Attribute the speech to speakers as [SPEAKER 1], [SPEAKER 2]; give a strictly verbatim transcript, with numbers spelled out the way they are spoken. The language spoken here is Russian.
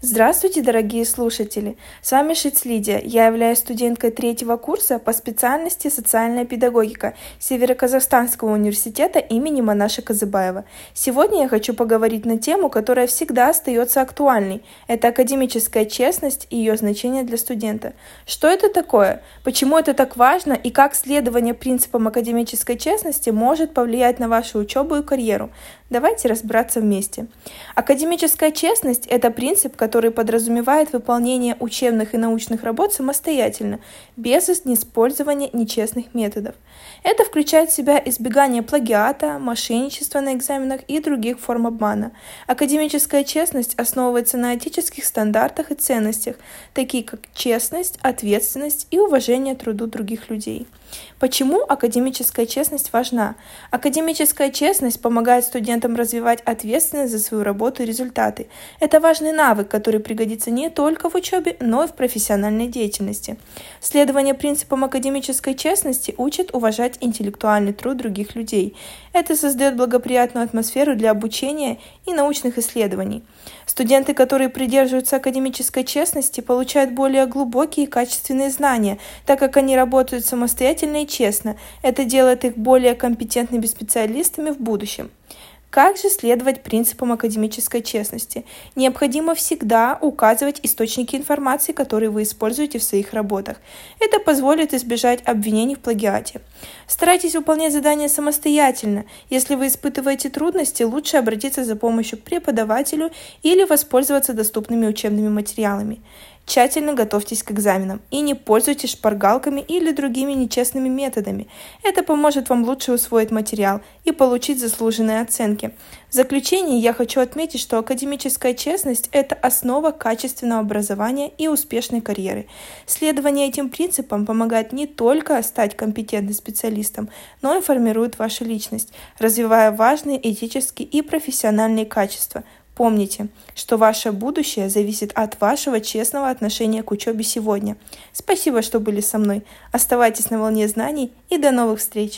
[SPEAKER 1] Здравствуйте, дорогие слушатели! С вами Шиц Лидия. Я являюсь студенткой третьего курса по специальности социальная педагогика Северо-Казахстанского университета имени Манаша Казыбаева. Сегодня я хочу поговорить на тему, которая всегда остается актуальной. Это академическая честность и ее значение для студента. Что это такое? Почему это так важно и как следование принципам академической честности может повлиять на вашу учебу и карьеру? Давайте разбираться вместе. Академическая честность – это принцип, который подразумевает выполнение учебных и научных работ самостоятельно, без использования нечестных методов. Это включает в себя избегание плагиата, мошенничества на экзаменах и других форм обмана. Академическая честность основывается на этических стандартах и ценностях, такие как честность, ответственность и уважение к труду других людей. Почему академическая честность важна? Академическая честность помогает студентам развивать ответственность за свою работу и результаты. Это важный навык, который пригодится не только в учебе, но и в профессиональной деятельности. Следование принципам академической честности учит уважать интеллектуальный труд других людей. Это создает благоприятную атмосферу для обучения и научных исследований. Студенты, которые придерживаются академической честности, получают более глубокие и качественные знания, так как они работают самостоятельно и честно. Это делает их более компетентными специалистами в будущем. Как же следовать принципам академической честности? Необходимо всегда указывать источники информации, которые вы используете в своих работах. Это позволит избежать обвинений в плагиате. Старайтесь выполнять задания самостоятельно. Если вы испытываете трудности, лучше обратиться за помощью к преподавателю или воспользоваться доступными учебными материалами. Тщательно готовьтесь к экзаменам и не пользуйтесь шпаргалками или другими нечестными методами. Это поможет вам лучше усвоить материал и получить заслуженные оценки. В заключение я хочу отметить, что академическая честность – это основа качественного образования и успешной карьеры. Следование этим принципам помогает не только стать компетентным специалистом, но и формирует вашу личность, развивая важные этические и профессиональные качества. Помните, что ваше будущее зависит от вашего честного отношения к учебе сегодня. Спасибо, что были со мной. Оставайтесь на волне знаний и до новых встреч!